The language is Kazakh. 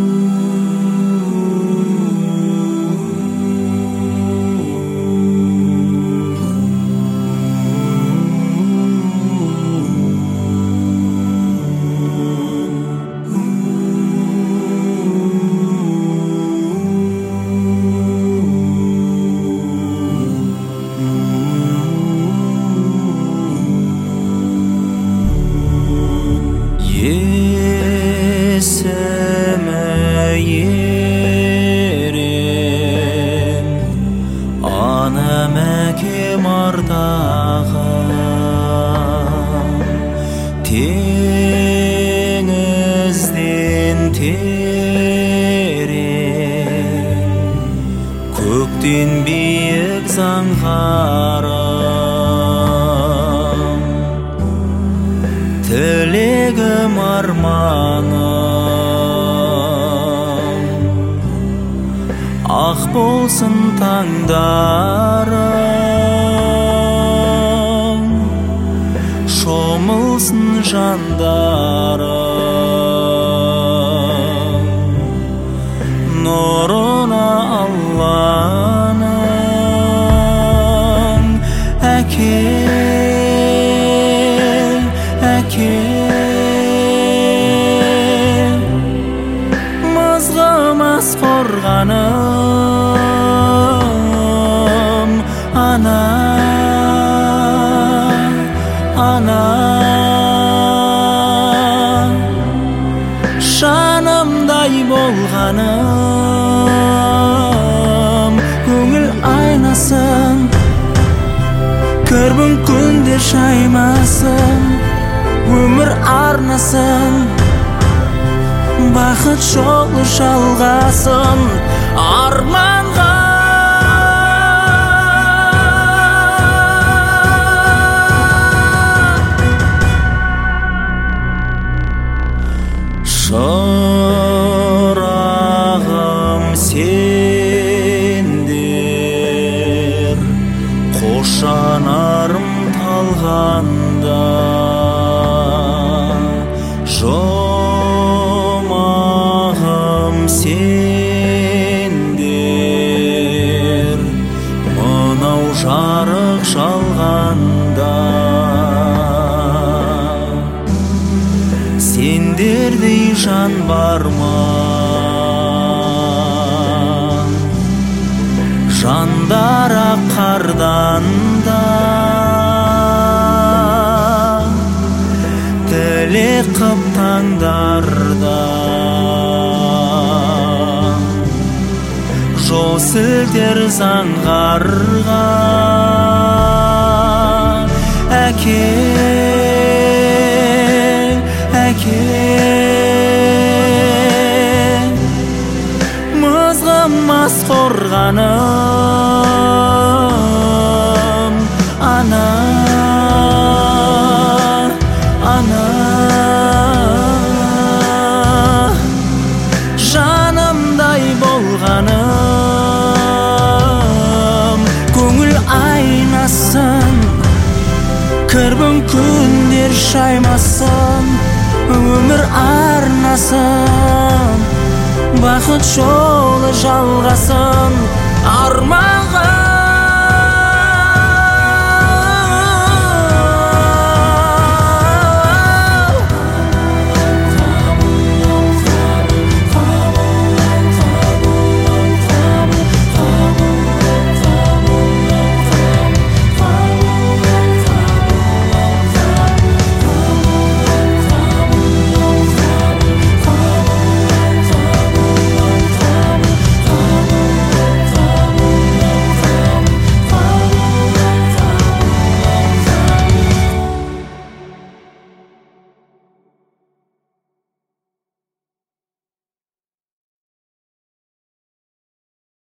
Anam әкем ардағым, теңізден терең, көктен биік заңғарым, тілегім арманым, ақ болсын таңдарым, шомылсын жандарым, нұрына Алланың. Әке, әке, мызғымас қорғаным, ана, ана, жанымдай болғаным, көңіл айнасын, кірбің күндер шаймасын, өмір арнасын, бақыт жолы жалғасын арманға. Шырағым сендер, қош жанарым талғанда, жұмағым сендер, мынау жарық жалғанда. Сендердей жан бар ма, жандара қардан да, тілек қып таңдарда, жол сілтер заңғарға. Әке, әке, мызғымас қорғаным, ана, ана, жанымдай болғаным, көңіл айнасын, кірбің күндер шаймасын, өмір арнасын, бақыт жолы жалғасын арманға.